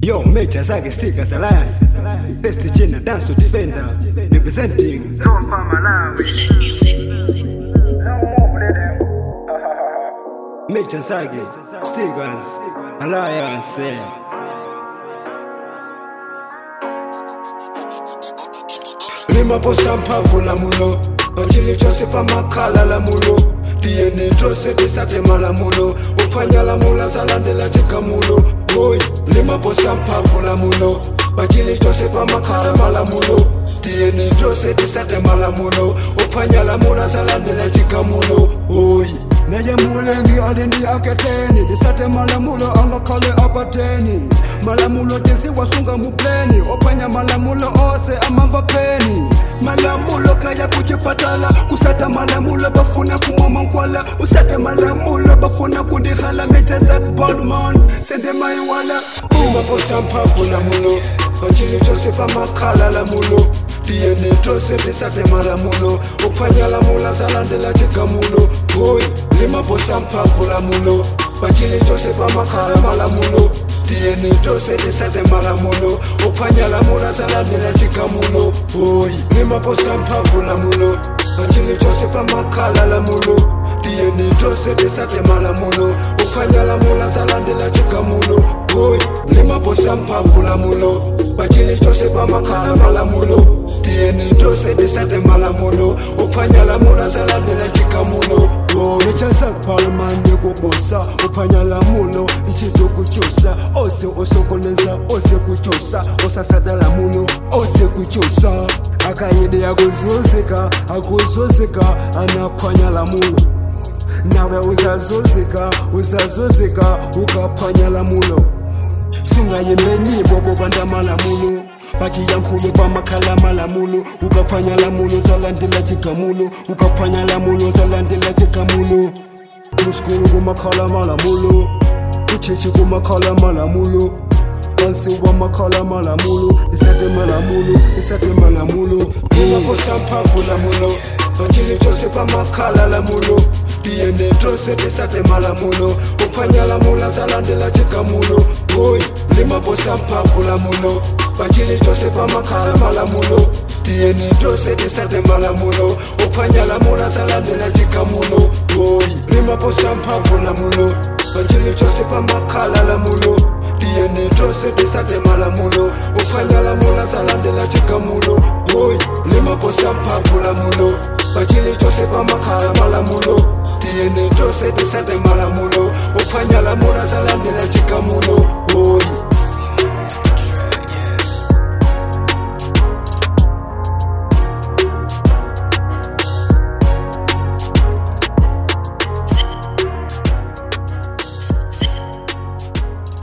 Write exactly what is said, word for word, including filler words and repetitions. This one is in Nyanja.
Yo, Major Zagi Stickers Alliance, Best Gina Dance to Defender, representing Select music. Major Zagi Stickers Alliance. Lima posa mpavu la mulo, Bachili chose pa makala la mulo, D N A trose desate mala mulo, Upanya la mula zalande la tika mulo. Boy, lima posa mpavu la mulo, Bachili chose pa makala mala mulo, D N A trose desate mala mulo, Upanya la mula zalande la tika mulo. Boy, Naye mulengi alindi aketeni, desate malamulo anga kale apateni. Malamulo tesi wasunga mupleni, opanya malamulo ose amava peni. Malamulo kaya kuchipatala, kusata malamulo bafuna kumoma nkwala. Usate malamulo bafuna kundihala, Major Zagi Baldman, sende maiwala. Uma posa mpavu la mulo, Bachili chose pa makala la mulo, D N A trose desate malamulo, Upanya la mula zalande la tika mulo. Boy, lima posa mpavu la mulo, Bachili chose pa makala malamulo, D N A trose desate malamulo, Upanya la mula zalande la tika mulo. Boy, lima posa mpavu la mulo, Bachili chose pa makala la mulo, D N A trose desate malamulo, Upanya la mula zalande la tika mulo. Boy, lima posa mpavu la mulo, Bachili chose pa makala malamulo, D N A trose desate malamulo, Upanya la mula zalande la tika mulo. Major Zagi Baldman yego bosa, Upanya la mulo, ichido kuchosa, ose osokoleza, ose kuchosa, osasada la mulo, ose kuchosa. Akayede agozozeka, agozozeka, anapanya la mulo. Nawe uzazozeka, uzazozeka, ukapanya la mulo. Singa yemeni bobo banda malamulo, Bachi yankulu kwa makala malamulo, ukapanya la mulo zalande la tika mulo, ukapanya la mulo zalande la tika mulo. Muskulu kwa makala malamulo, uchechi kwa makala malamulo, Bansi wa makala malamulo, isate malamulo, isate malamulo. Lima posa mpavu la mulo, Bachili chose pa makala la mulo, D N A trose desate malamulo, Upanya la mula zalande la tika mulo. Boy, lima posa mpavu la mulo, Bachili chose pa makala malamulo, D N A trose desate malamulo, Upanya la mula zalande la tika mulo. Boy, lima posa mpavu la mulo, Bachili chose pa makala la mulo, D N A trose desate malamulo, Upanya la mula zalande la tika mulo. Boy, lima posa mpavu la mulo, Bachili chose pa makala malamulo, D N A trose desate malamulo, Upanya la mula zalande